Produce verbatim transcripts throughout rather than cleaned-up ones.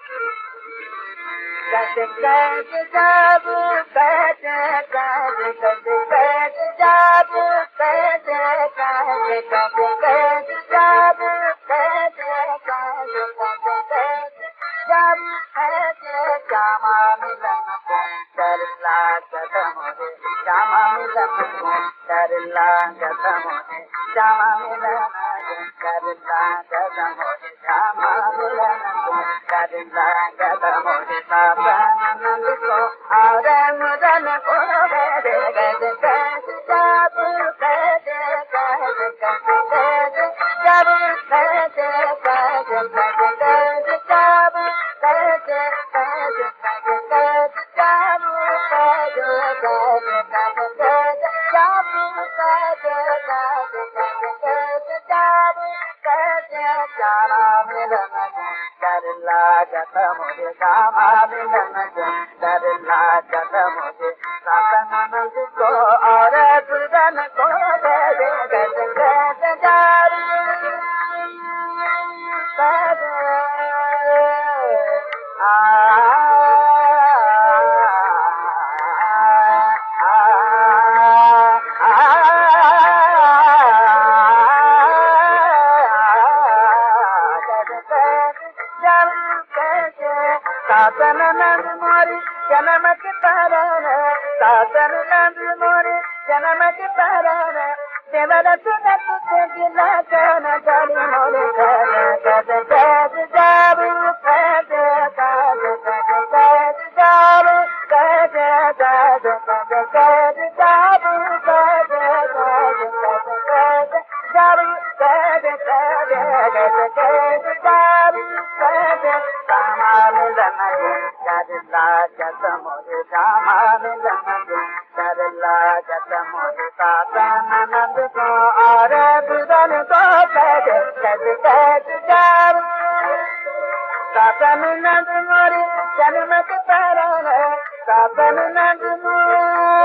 कद कद जब कद कद कद कद जब कद कद कद कद जब कद कद कद कद जब कद श्यामा मिलन को डरला कदम है श्यामा मिलन को डरला कदम है श्यामा मिलन करला कदम है श्यामा मिलन को करला कदम है सानंद को और मुदन को गद गद गद जब गद गद गद गद जब गद गद गद गद जब गद गद गद गद जब गद गद गद गद जब गद गद गद गद जब गद श्यामा मिलन को करला कदम है श्यामा मिलन को करला कदम है सानंद को और सुदन को गद गद गद जब गद आ सासन नंद मोरी जन्म के तारण सासन नंद मोरी जन्म के तारण देवर सुनत से गिला कन करी मोरे कर गद गद जब गद गद गद गद जब गद गद गद गद जब गद गद गद गद जब गद गद गद गद जब गद श्यामा मिलन को करला कदम है श्यामा मिलन को करला कदम है सानंद को और बुदन को गद गद गद जब सानंद मोरी जन्म के तारण सानंद मोरी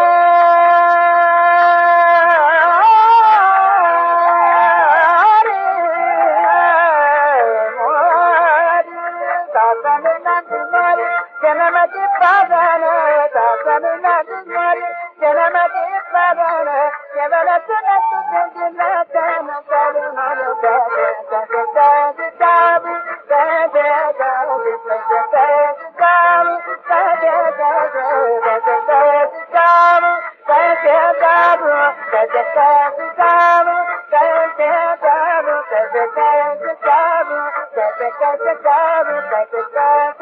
जन्म के पावन सासन नंद मोरी जन्म के पावन केवल सुनत गिला कन कर मोर गद गद गद जब गद गद गद गद जब गद गद गद गद जब गद जब गद गद जब गद जब गद गद जब गद गद जब गद गद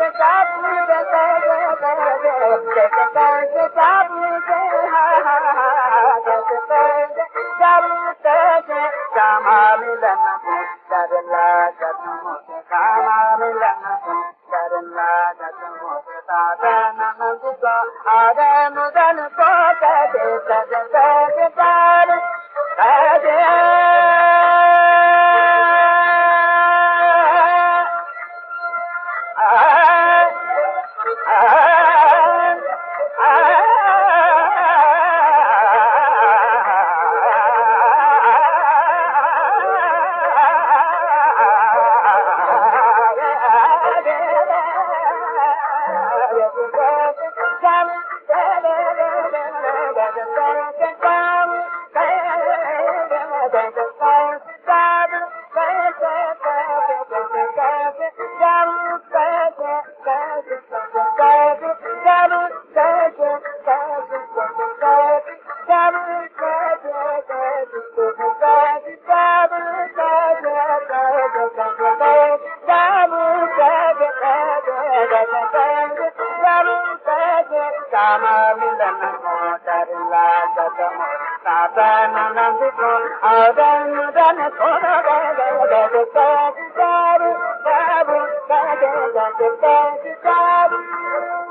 श्यामा मिलन को करला कदम है श्यामा मिलन को करला कदम है सानंद को और मुदन को गद गद गद गद गद श्यामा मिलन को करला कदम सानंद को और मुदन को गद गद गद जब गद गद गद जब